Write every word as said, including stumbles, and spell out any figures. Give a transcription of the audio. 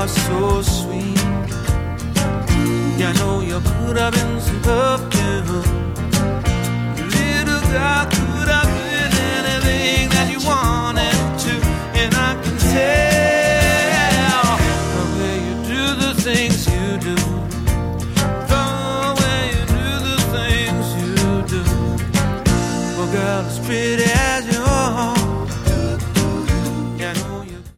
are so sweet. Yeah, I know you could have been some perfume. Little girl could have been anything that you wanted to, and I can tell the way you do the things you do, the way you do the things you do. Well, girl, it's pretty